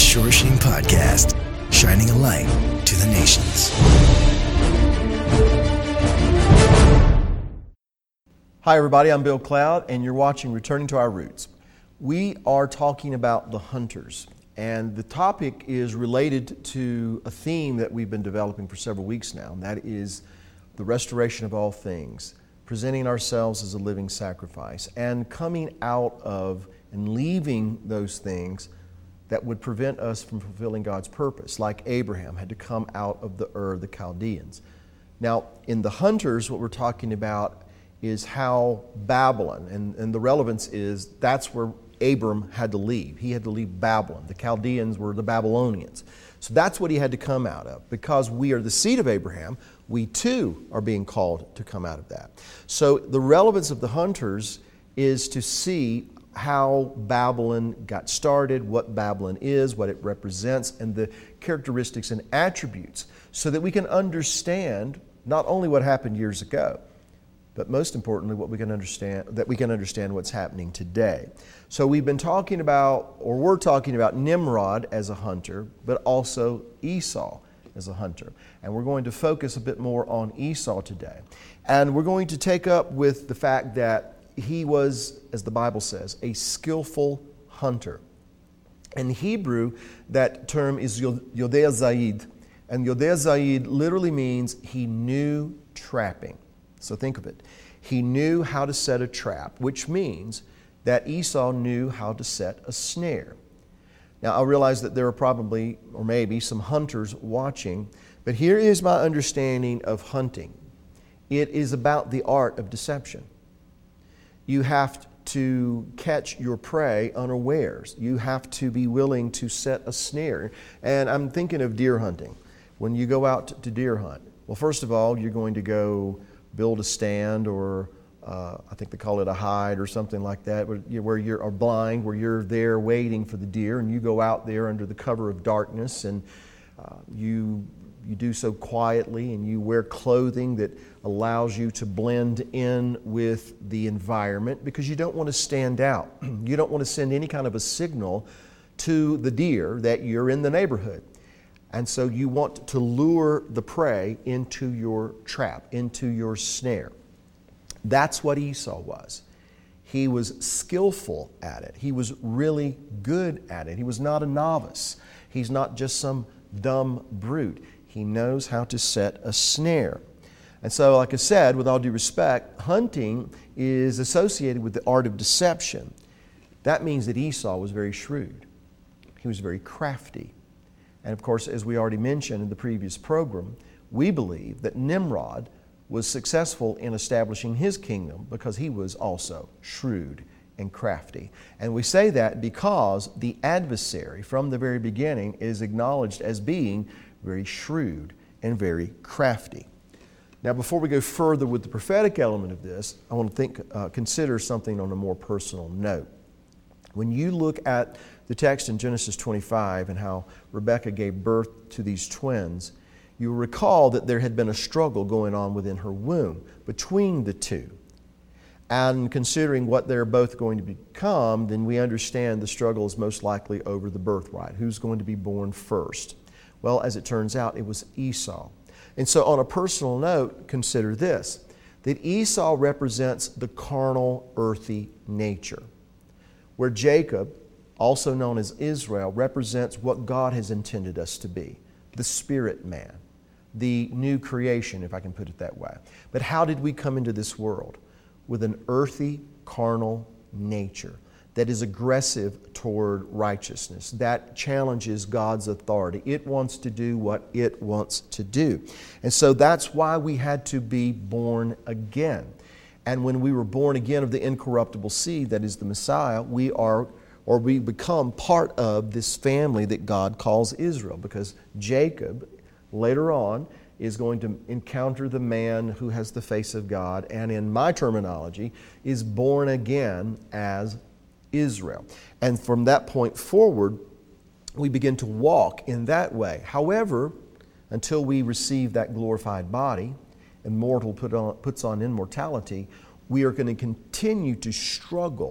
Shore Sheen Podcast, shining a light to the nations. Hi everybody, I'm Bill Cloud and you're watching Returning to Our Roots. We are talking about the hunters, and the topic is related to a theme that we've been developing for several weeks now, and that is the restoration of all things, presenting ourselves as a living sacrifice, and coming out of and leaving those things that would prevent us from fulfilling God's purpose, like Abraham had to come out of the Ur of the Chaldeans. Now, in the hunters, what we're talking about is how Babylon, and the relevance is that's where Abram had to leave. He had to leave Babylon. The Chaldeans were the Babylonians. So that's what he had to come out of. Because we are the seed of Abraham, we too are being called to come out of that. So the relevance of the hunters is to see how Babylon got started, what Babylon is, what it represents, and the characteristics and attributes, so that we can understand not only what happened years ago, but most importantly, that we can understand what's happening today. So we've been talking about, or we're talking about Nimrod as a hunter, but also Esau as a hunter. And we're going to focus a bit more on Esau today. And we're going to take up with the fact that he was, as the Bible says, a skillful hunter. In Hebrew, that term is Yodea Zaid. And Yodea Zaid literally means he knew trapping. So think of it. He knew how to set a trap, which means that Esau knew how to set a snare. Now, I realize that there are probably, or maybe, some hunters watching, but here is my understanding of hunting. It is about the art of deception. You have to catch your prey unawares. You have to be willing to set a snare. And I'm thinking of deer hunting. When you go out to deer hunt, well, first of all, you're going to go build a stand, or I think they call it a hide or something like that, where you're a blind, where you're there waiting for the deer, and you go out there under the cover of darkness, and you do so quietly, and you wear clothing that allows you to blend in with the environment, because you don't want to stand out. You don't want to send any kind of a signal to the deer that you're in the neighborhood. And so you want to lure the prey into your trap, into your snare. That's what Esau was. He was skillful at it. He was really good at it. He was not a novice. He's not just some dumb brute. He knows how to set a snare. And so, like I said, with all due respect, hunting is associated with the art of deception. That means that Esau was very shrewd. He was very crafty. And of course, as we already mentioned in the previous program, we believe that Nimrod was successful in establishing his kingdom because he was also shrewd and crafty. And we say that because the adversary from the very beginning is acknowledged as being very shrewd and very crafty. Now, before we go further with the prophetic element of this, I want to consider something on a more personal note. When you look at the text in Genesis 25 and how Rebekah gave birth to these twins, you will recall that there had been a struggle going on within her womb between the two. And considering what they're both going to become, then we understand the struggle is most likely over the birthright. Who's going to be born first? Well, as it turns out, it was Esau. And so on a personal note, consider this, that Esau represents the carnal, earthy nature, where Jacob, also known as Israel, represents what God has intended us to be, the spirit man, the new creation, if I can put it that way. But how did we come into this world? With an earthy, carnal nature that is aggressive toward righteousness, that challenges God's authority. It wants to do what it wants to do. And so that's why we had to be born again. And when we were born again of the incorruptible seed, that is the Messiah, we become part of this family that God calls Israel, because Jacob, later on, is going to encounter the man who has the face of God, and in my terminology, is born again as Israel. And from that point forward, we begin to walk in that way. However, until we receive that glorified body, and mortal puts on immortality, we are going to continue to struggle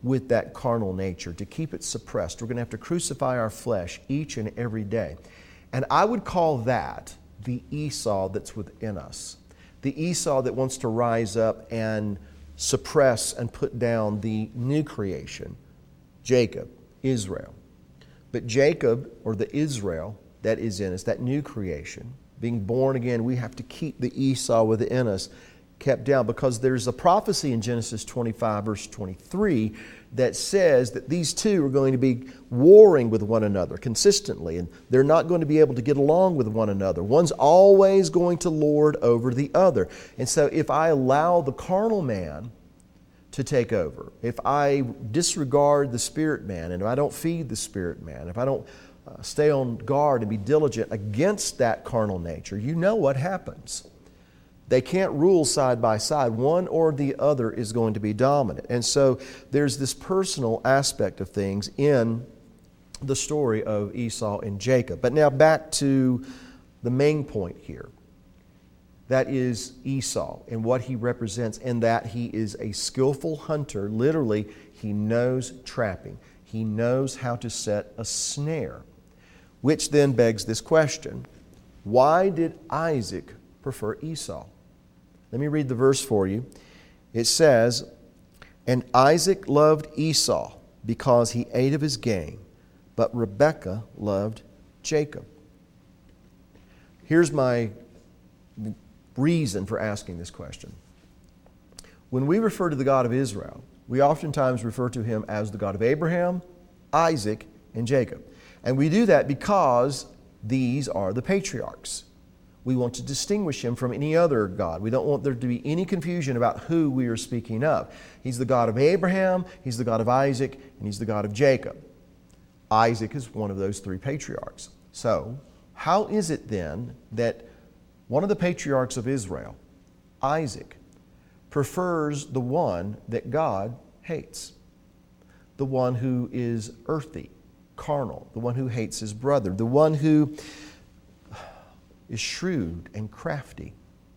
with that carnal nature, to keep it suppressed. We're going to have to crucify our flesh each and every day. And I would call that the Esau that's within us. The Esau that wants to rise up and suppress and put down the new creation, Jacob, Israel. But Jacob, or the Israel that is in us, that new creation, being born again, we have to keep the Esau within us kept down, because there's a prophecy in Genesis 25, verse 23, that says that these two are going to be warring with one another consistently, and they're not going to be able to get along with one another. One's always going to lord over the other. And so if I allow the carnal man to take over, if I disregard the spirit man, and if I don't feed the spirit man, if I don't stay on guard and be diligent against that carnal nature, you know what happens. They can't rule side by side. One or the other is going to be dominant. And so there's this personal aspect of things in the story of Esau and Jacob. But now back to the main point here. That is Esau and what he represents, in that he is a skillful hunter. Literally, he knows trapping. He knows how to set a snare. Which then begs this question: why did Isaac prefer Esau? Let me read the verse for you. It says, "And Isaac loved Esau because he ate of his game, but Rebekah loved Jacob." Here's my reason for asking this question. When we refer to the God of Israel, we oftentimes refer to Him as the God of Abraham, Isaac, and Jacob. And we do that because these are the patriarchs. We want to distinguish Him from any other God. We don't want there to be any confusion about who we are speaking of. He's the God of Abraham, He's the God of Isaac, and He's the God of Jacob. Isaac is one of those three patriarchs. So, how is it then that one of the patriarchs of Israel, Isaac, prefers the one that God hates? The one who is earthy, carnal, the one who hates his brother, the one who is shrewd and crafty.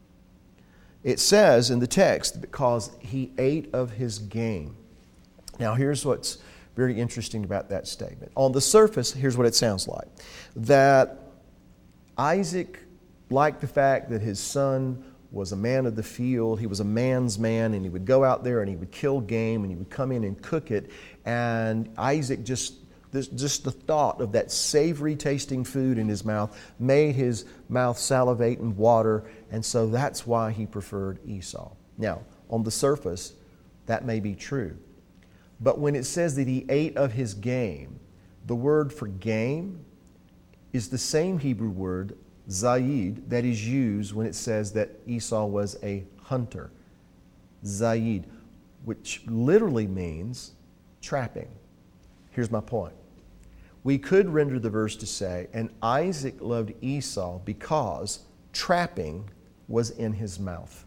It says in the text, because he ate of his game. Now here's what's very interesting about that statement. On the surface, here's what it sounds like. That Isaac liked the fact that his son was a man of the field. He was a man's man, and he would go out there and he would kill game, and he would come in and cook it. And Isaac just the thought of that savory tasting food in his mouth made his mouth salivate and water, and so that's why he preferred Esau. Now, on the surface, that may be true. But when it says that he ate of his game, the word for game is the same Hebrew word, zayid, that is used when it says that Esau was a hunter. Zayid, which literally means trapping. Here's my point. We could render the verse to say, and Isaac loved Esau because trapping was in his mouth.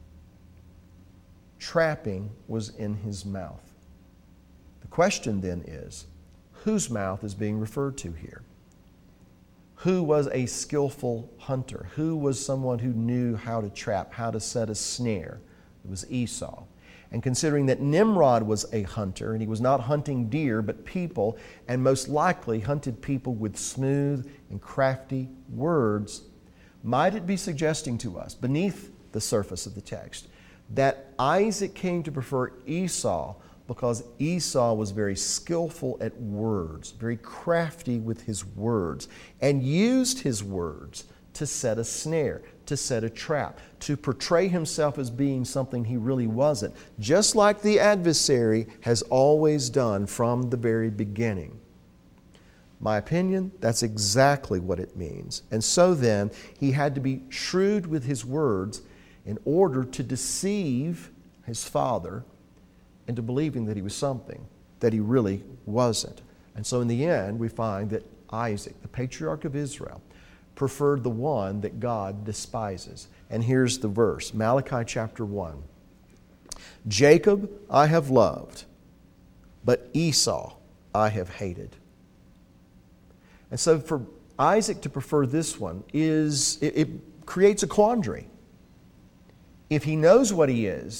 Trapping was in his mouth. The question then is, whose mouth is being referred to here? Who was a skillful hunter? Who was someone who knew how to trap, how to set a snare? It was Esau. And considering that Nimrod was a hunter, and he was not hunting deer, but people, and most likely hunted people with smooth and crafty words, might it be suggesting to us, beneath the surface of the text, that Isaac came to prefer Esau because Esau was very skillful at words, very crafty with his words, and used his words to set a snare, to set a trap, to portray himself as being something he really wasn't, just like the adversary has always done from the very beginning. My opinion, that's exactly what it means. And so then, he had to be shrewd with his words in order to deceive his father into believing that he was something that he really wasn't. And so in the end, we find that Isaac, the patriarch of Israel, preferred the one that God despises. And here's the verse, Malachi chapter 1. Jacob I have loved, but Esau I have hated. And so for Isaac to prefer this one it creates a quandary. If he knows what he is,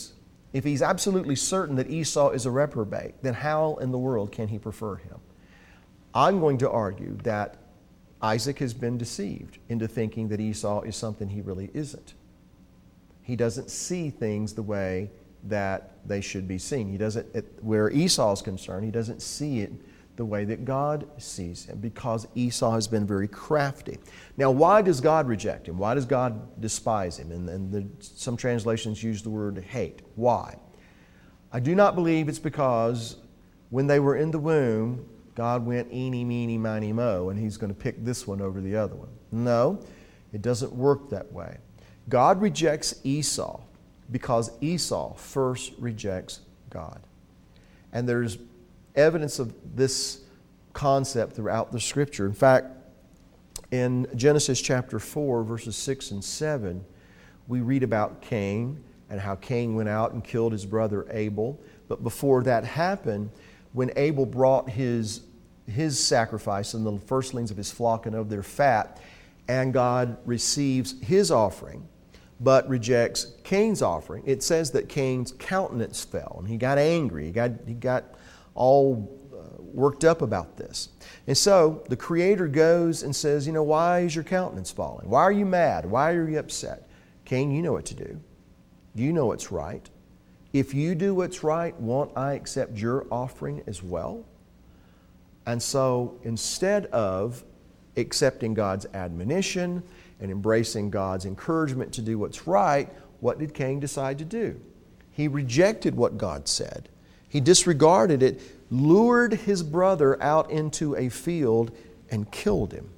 if he's absolutely certain that Esau is a reprobate, then how in the world can he prefer him? I'm going to argue that Isaac has been deceived into thinking that Esau is something he really isn't. He doesn't see things the way that they should be seen. He doesn't, where Esau is concerned, he doesn't see it the way that God sees him, because Esau has been very crafty. Now, why does God reject him? Why does God despise him? And some translations use the word hate. Why? I do not believe it's because when they were in the womb, God went eeny, meeny, miny, mo, and he's going to pick this one over the other one. No, it doesn't work that way. God rejects Esau because Esau first rejects God. And there's evidence of this concept throughout the Scripture. In fact, in Genesis chapter 4, verses 6 and 7, we read about Cain and how Cain went out and killed his brother Abel. But before that happened, when Abel brought his sacrifice and the firstlings of his flock and of their fat, and God receives his offering, but rejects Cain's offering, it says that Cain's countenance fell, and he got angry. He got all worked up about this. And so the Creator goes and says, why is your countenance falling? Why are you mad? Why are you upset? Cain, you know what to do. You know what's right. If you do what's right, won't I accept your offering as well? And so instead of accepting God's admonition and embracing God's encouragement to do what's right, what did Cain decide to do? He rejected what God said. He disregarded it, lured his brother out into a field, and killed him.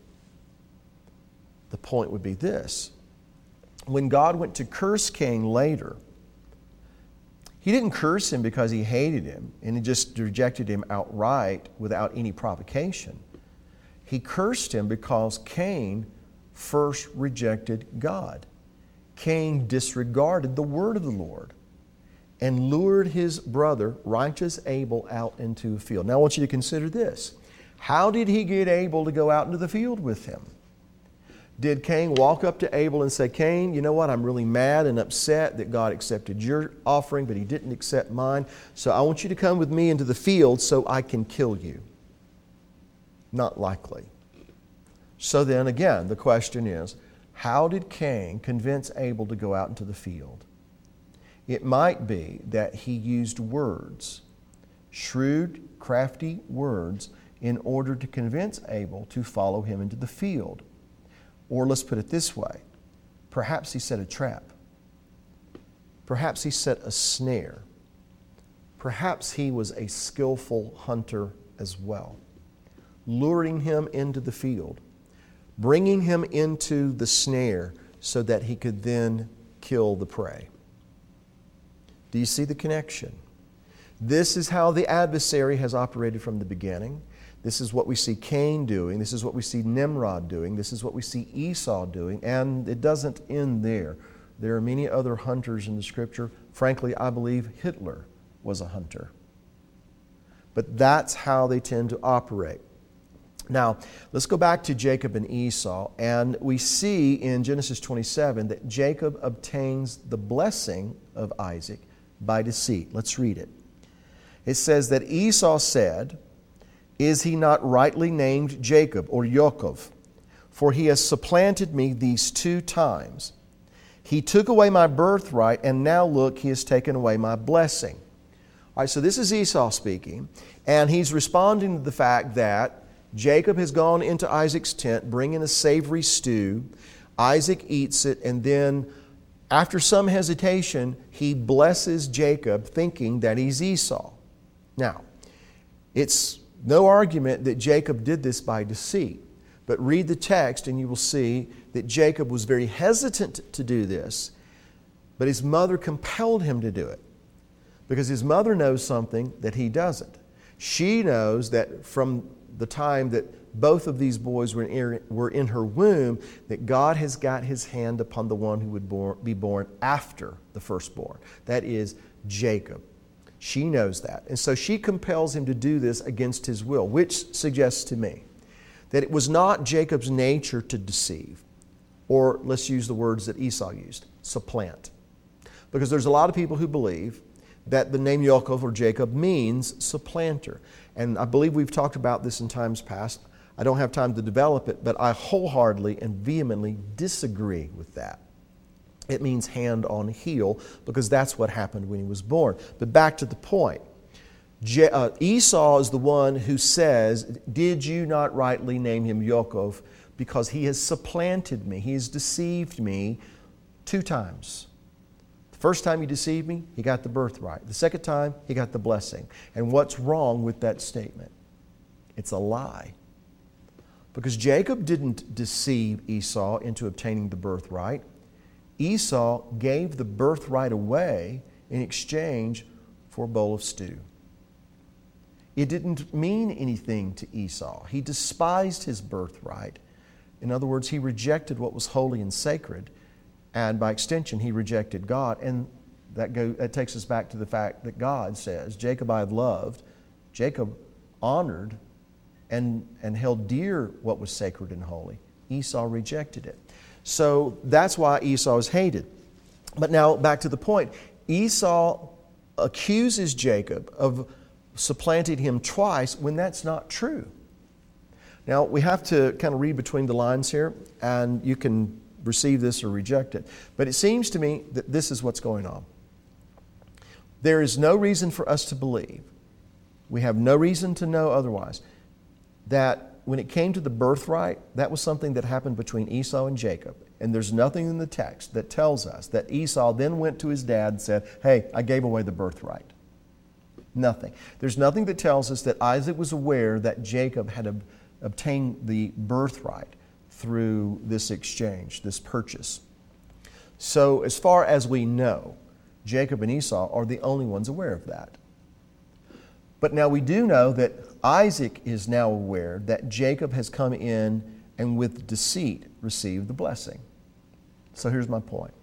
The point would be this. When God went to curse Cain later, He didn't curse him because he hated him and he just rejected him outright without any provocation. He cursed him because Cain first rejected God. Cain disregarded the word of the Lord and lured his brother, righteous Abel, out into a field. Now I want you to consider this. How did he get Abel to go out into the field with him? Did Cain walk up to Abel and say, Cain, you know what, I'm really mad and upset that God accepted your offering, but He didn't accept mine, so I want you to come with me into the field so I can kill you? Not likely. So then again, the question is, how did Cain convince Abel to go out into the field? It might be that he used words, shrewd, crafty words, in order to convince Abel to follow him into the field. Or let's put it this way, perhaps he set a trap. Perhaps he set a snare. Perhaps he was a skillful hunter as well, luring him into the field, bringing him into the snare so that he could then kill the prey. Do you see the connection? This is how the adversary has operated from the beginning. This is what we see Cain doing. This is what we see Nimrod doing. This is what we see Esau doing. And it doesn't end there. There are many other hunters in the Scripture. Frankly, I believe Hitler was a hunter. But that's how they tend to operate. Now, let's go back to Jacob and Esau. And we see in Genesis 27 that Jacob obtains the blessing of Isaac by deceit. Let's read it. It says that Esau said, "Is he not rightly named Jacob or Yaakov? For he has supplanted me these 2 times. He took away my birthright, and now look, he has taken away my blessing." All right, so this is Esau speaking, and he's responding to the fact that Jacob has gone into Isaac's tent, bringing a savory stew. Isaac eats it, and then after some hesitation, he blesses Jacob, thinking that he's Esau. Now, it's no argument that Jacob did this by deceit. But read the text and you will see that Jacob was very hesitant to do this, but his mother compelled him to do it because his mother knows something that he doesn't. She knows that from the time that both of these boys were in her womb, that God has got His hand upon the one who would be born after the firstborn. That is Jacob. She knows that. And so she compels him to do this against his will, which suggests to me that it was not Jacob's nature to deceive, or let's use the words that Esau used, supplant. Because there's a lot of people who believe that the name Yaakov or Jacob means supplanter. And I believe we've talked about this in times past. I don't have time to develop it, but I wholeheartedly and vehemently disagree with that. It means hand on heel, because that's what happened when he was born. But back to the point. Esau is the one who says, "Did you not rightly name him Yaakov? Because he has supplanted me. He has deceived me 2 times. The first time he deceived me, he got the birthright. The second time, he got the blessing." And what's wrong with that statement? It's a lie. Because Jacob didn't deceive Esau into obtaining the birthright. Esau gave the birthright away in exchange for a bowl of stew. It didn't mean anything to Esau. He despised his birthright. In other words, he rejected what was holy and sacred, and by extension, he rejected God. And that takes us back to the fact that God says, "Jacob I have loved." Jacob honored and held dear what was sacred and holy. Esau rejected it. So that's why Esau is hated. But now back to the point. Esau accuses Jacob of supplanting him twice when that's not true. Now we have to kind of read between the lines here, and you can receive this or reject it. But it seems to me that this is what's going on. There is no reason for us to believe, we have no reason to know otherwise, that when it came to the birthright, that was something that happened between Esau and Jacob. And there's nothing in the text that tells us that Esau then went to his dad and said, "Hey, I gave away the birthright." Nothing. There's nothing that tells us that Isaac was aware that Jacob had obtained the birthright through this exchange, this purchase. So as far as we know, Jacob and Esau are the only ones aware of that. But now we do know that Isaac is now aware that Jacob has come in and with deceit received the blessing. So here's my point.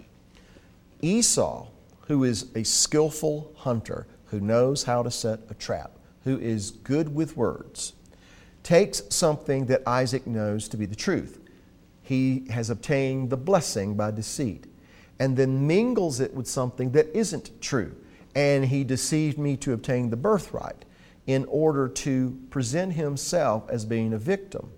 Esau, who is a skillful hunter, who knows how to set a trap, who is good with words, takes something that Isaac knows to be the truth. He has obtained the blessing by deceit, and then mingles it with something that isn't true. And he deceived me to obtain the birthright in order to present himself as being a victim.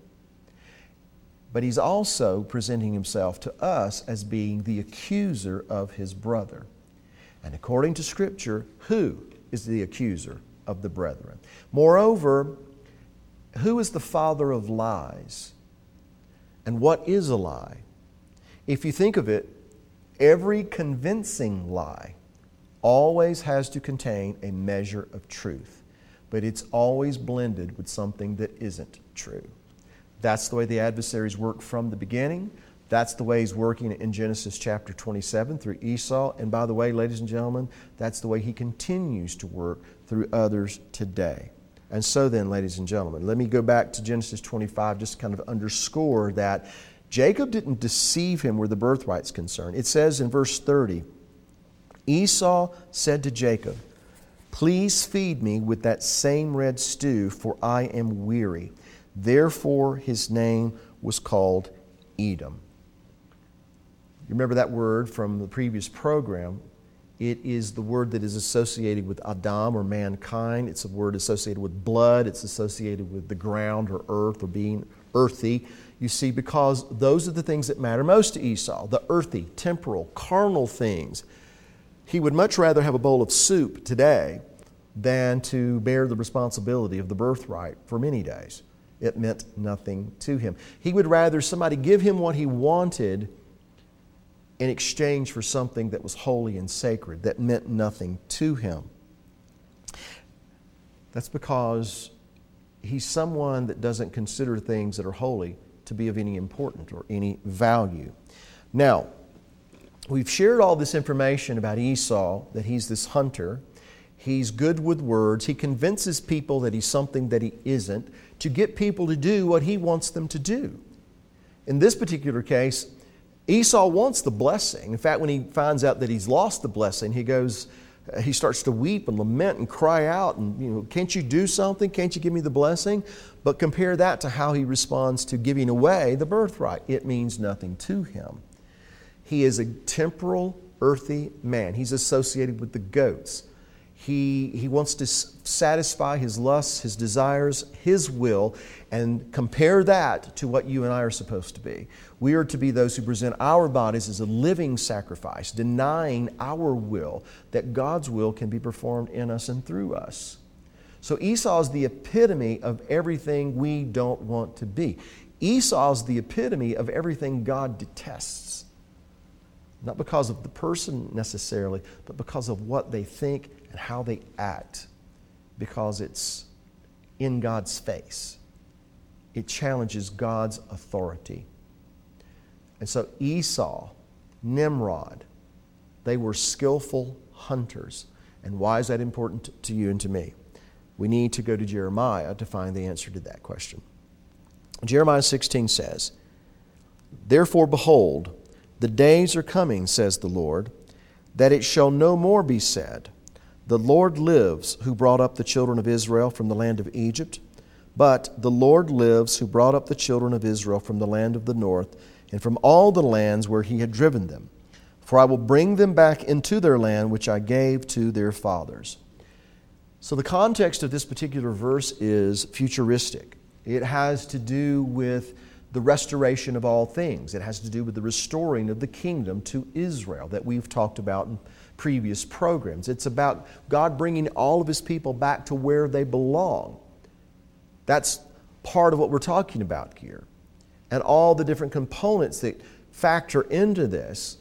But he's also presenting himself to us as being the accuser of his brother. And according to Scripture, who is the accuser of the brethren? Moreover, who is the father of lies? And what is a lie? If you think of it, every convincing lie always has to contain a measure of truth, but it's always blended with something that isn't true. That's the way the adversaries work from the beginning. That's the way he's working in Genesis chapter 27 through Esau. And by the way, ladies and gentlemen, that's the way he continues to work through others today. And so then, ladies and gentlemen, let me go back to Genesis 25 just to kind of underscore that Jacob didn't deceive him where the birthright's concerned. It says in verse 30, Esau said to Jacob, "Please feed me with that same red stew, for I am weary." Therefore his name was called Edom. You remember that word from the previous program. It is the word that is associated with Adam or mankind. It's a word associated with blood. It's associated with the ground or earth or being earthy. You see, because those are the things that matter most to Esau, the earthy, temporal, carnal things. He would much rather have a bowl of soup today than to bear the responsibility of the birthright for many days. It meant nothing to him. He would rather somebody give him what he wanted in exchange for something that was holy and sacred, that meant nothing to him. That's because he's someone that doesn't consider things that are holy to be of any importance or any value. Now, we've shared all this information about Esau, that he's this hunter. He's good with words. He convinces people that he's something that he isn't to get people to do what he wants them to do. In this particular case, Esau wants the blessing. In fact, when he finds out that he's lost the blessing, he starts to weep and lament and cry out and, can't you do something? Can't you give me the blessing? But compare that to how he responds to giving away the birthright. It means nothing to him. He is a temporal, earthy man. He's associated with the goats. He wants to satisfy his lusts, his desires, his will, and compare that to what you and I are supposed to be. We are to be those who present our bodies as a living sacrifice, denying our will, that God's will can be performed in us and through us. So Esau is the epitome of everything we don't want to be. Esau is the epitome of everything God detests. Not because of the person necessarily, but because of what they think and how they act. Because it's in God's face. It challenges God's authority. And so Esau, Nimrod, they were skillful hunters. And why is that important to you and to me? We need to go to Jeremiah to find the answer to that question. Jeremiah 16 says, "Therefore, behold, the days are coming, says the Lord, that it shall no more be said, the Lord lives who brought up the children of Israel from the land of Egypt, but the Lord lives who brought up the children of Israel from the land of the north and from all the lands where he had driven them. For I will bring them back into their land which I gave to their fathers." So the context of this particular verse is futuristic. It has to do with the restoration of all things. It has to do with the restoring of the kingdom to Israel that we've talked about in previous programs. It's about God bringing all of His people back to where they belong. That's part of what we're talking about here. And all the different components that factor into this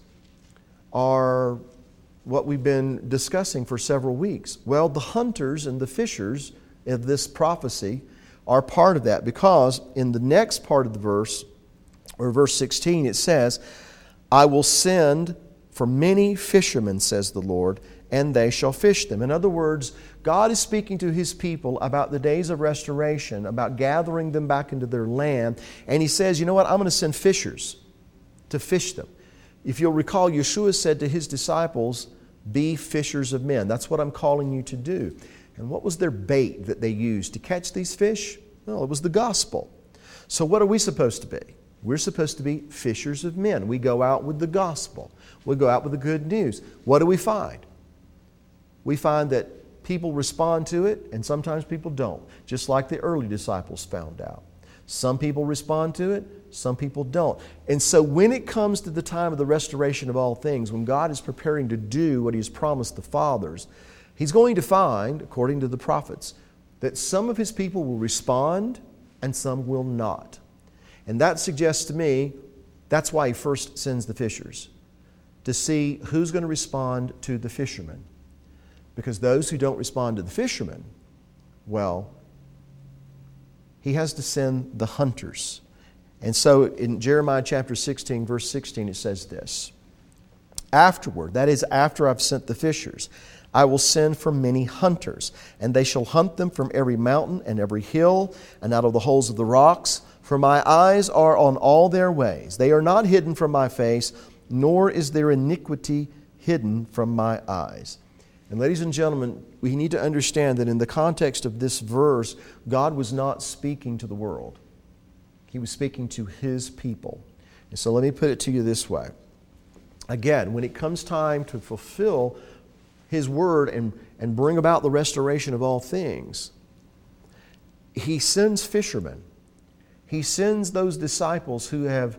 are what we've been discussing for several weeks. Well, the hunters and the fishers of this prophecy are part of that, because in the next part of the verse, or verse 16, it says, "I will send for many fishermen, says the Lord, and they shall fish them." In other words, God is speaking to His people about the days of restoration, about gathering them back into their land, and He says, you know what, I'm going to send fishers to fish them. If you'll recall, Yeshua said to His disciples, "Be fishers of men." That's what I'm calling you to do. And what was their bait that they used to catch these fish? Well, it was the gospel. So what are we supposed to be? We're supposed to be fishers of men. We go out with the gospel. We go out with the good news. What do we find? We find that people respond to it, and sometimes people don't, just like the early disciples found out. Some people respond to it, some people don't. And so when it comes to the time of the restoration of all things, when God is preparing to do what He has promised the fathers, He's going to find, according to the prophets, that some of His people will respond and some will not. And that suggests to me that's why He first sends the fishers, to see who's going to respond to the fishermen. Because those who don't respond to the fishermen, well, He has to send the hunters. And so in Jeremiah chapter 16, verse 16, it says this, "Afterward," that is after I've sent the fishers, "I will send for many hunters, and they shall hunt them from every mountain and every hill and out of the holes of the rocks. For my eyes are on all their ways. They are not hidden from my face, nor is their iniquity hidden from my eyes." And ladies and gentlemen, we need to understand that in the context of this verse, God was not speaking to the world. He was speaking to His people. And so let me put it to you this way. Again, when it comes time to fulfill His word and bring about the restoration of all things, He sends fishermen. He sends those disciples who have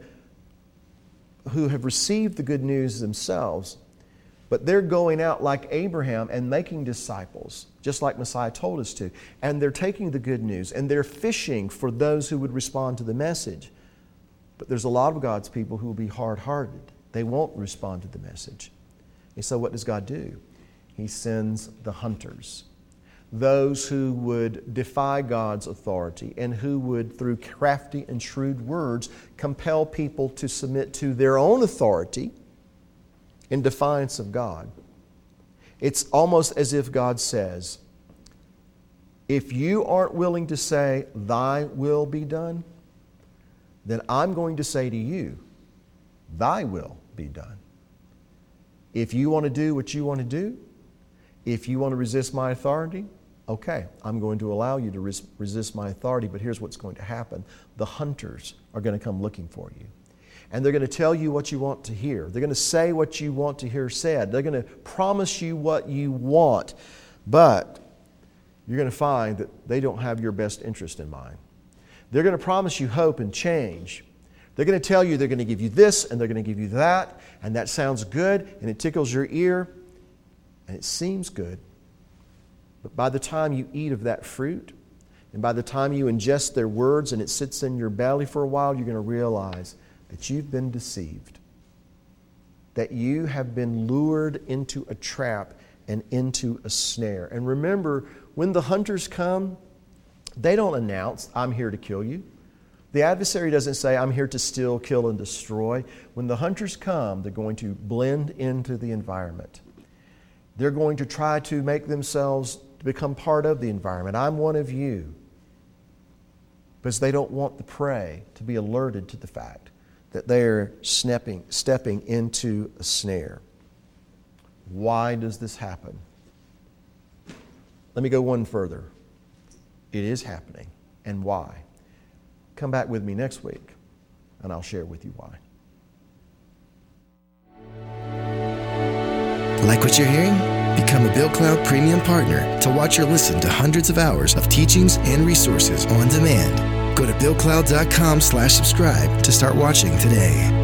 received the good news themselves, but they're going out like Abraham and making disciples, just like Messiah told us to. And they're taking the good news and they're fishing for those who would respond to the message. But there's a lot of God's people who will be hard-hearted. They won't respond to the message. And so what does God do? He sends the hunters, those who would defy God's authority and who would, through crafty and shrewd words, compel people to submit to their own authority in defiance of God. It's almost as if God says, if you aren't willing to say, "Thy will be done," then I'm going to say to you, "Thy will be done." If you want to do what you want to do, if you want to resist my authority, okay, I'm going to allow you to resist my authority, but here's what's going to happen. The hunters are going to come looking for you. And they're going to tell you what you want to hear. They're going to say what you want to hear said. They're going to promise you what you want. But you're going to find that they don't have your best interest in mind. They're going to promise you hope and change. They're going to tell you they're going to give you this and they're going to give you that, and that sounds good and it tickles your ear and it seems good. But by the time you eat of that fruit and by the time you ingest their words and it sits in your belly for a while, you're going to realize that you've been deceived, that you have been lured into a trap and into a snare. And remember, when the hunters come, they don't announce, I'm here to kill you. The adversary doesn't say, I'm here to steal, kill, and destroy. When the hunters come, they're going to blend into the environment. They're going to try to make themselves to become part of the environment. I'm one of you. Because they don't want the prey to be alerted to the fact that they're stepping into a snare. Why does this happen? Let me go one further. It is happening. And why? Come back with me next week, and I'll share with you why. Like what you're hearing? Become a Bill Cloud Premium Partner to watch or listen to hundreds of hours of teachings and resources on demand. Go to BillCloud.com/subscribe to start watching today.